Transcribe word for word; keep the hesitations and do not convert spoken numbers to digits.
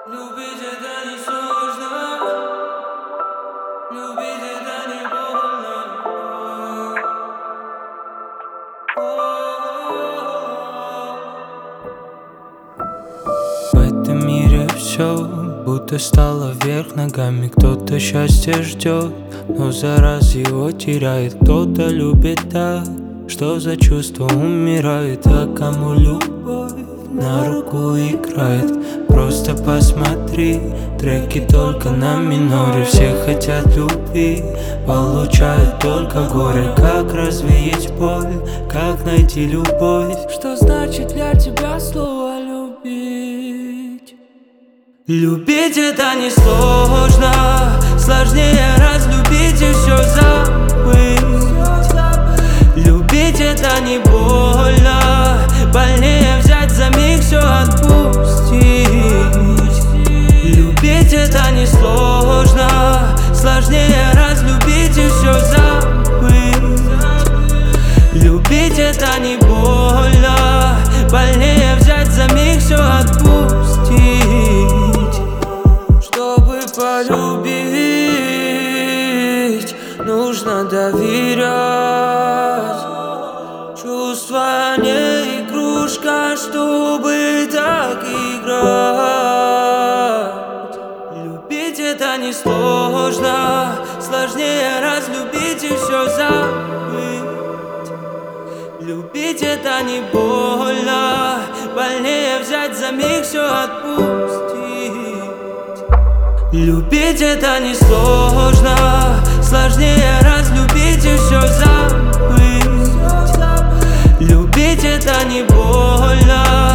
Любить это не сложно, любить это не больно. В этом мире все будто стало вверх ногами. Кто-то счастье ждет, но за раз его теряет. Кто-то любит так, что за чувство умирает. А кому любовь на руку играет? Просто посмотри, треки только на миноре. Все хотят любви, получают только горе. Как развеять боль, как найти любовь? Что значит для тебя слово любить? Любить это не сложно, сложнее разлюбить и все забыть. Любить это не больно, больнее взять за миг все отпустить. Любить это не сложно, сложнее разлюбить и все забыть. Любить это не больно, больнее взять за миг все отпустить. Чтобы полюбить, нужно доверять. Чувства не игрушка, чтобы так играть. Любить это не сложно, сложнее разлюбить и все забыть. Любить это не больно, больнее взять за миг все отпустить. Любить это не сложно, сложнее разлюбить и все забыть. Любить это не больно,